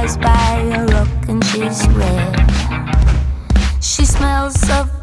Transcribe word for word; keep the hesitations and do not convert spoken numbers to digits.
by a rock and she swears she smells of